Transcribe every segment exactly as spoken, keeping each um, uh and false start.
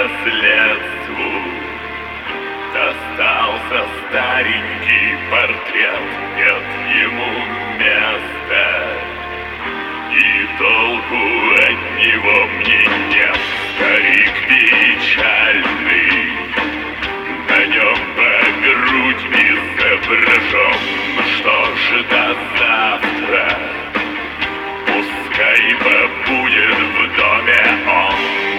наследству достался старенький портрет, нет ему места, и толку от него мне нет. Старик печальный, на нем по грудь изображен. Что ж до завтра, пускай побудет в доме он.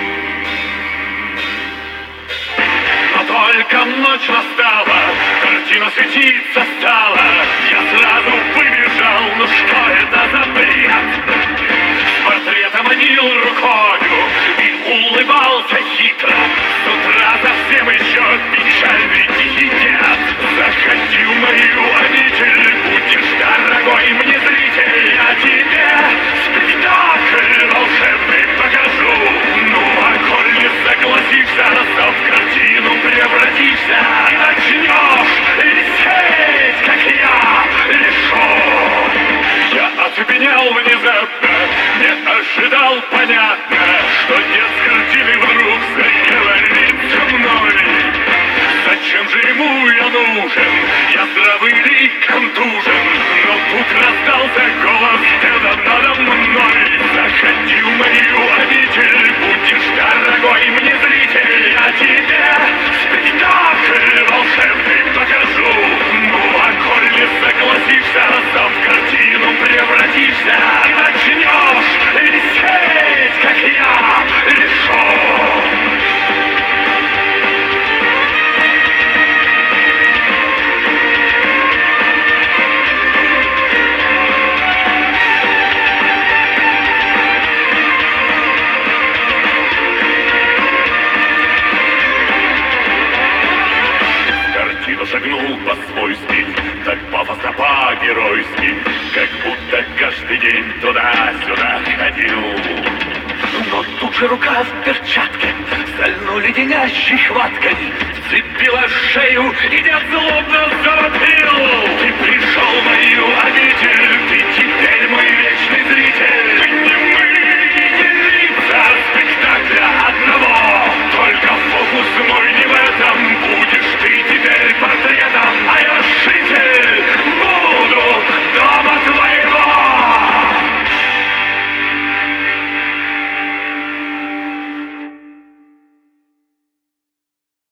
Но только ночь настала, картина светиться стала. Я сразу выбежал, ну что это за бред? С портрета манил рукою и улыбался хитро. С утра совсем еще печальный тихий дед. Заходи в мою обитель, будешь дорогой мне зритель. Я тебе спектакль волшебный покажу. Ну а коль не согласишься, то в картину превратишься и начнешь висеть, как я, легко. Я оцепенел внезапно, не ожидал, понятно, что дед с картиной вдруг заговорит со мной. Зачем же ему я нужен? Я здравый ли контужен? Но тут раздался голос деда надо мной. Заходи в мою обитель, будешь дорогой мне зритель. Я тебе спектакль волшебный покажу. Ну а коль не согласишься, то в картину превратишься и начнешь висеть, как я, легко. Шагнул по-свойски, так пафосно по-геройски, как будто каждый день туда-сюда ходил. Но тут же рука в перчатке, стальной леденящей хваткой, вцепила шею и дед злобно завопил. Ты пришел в мою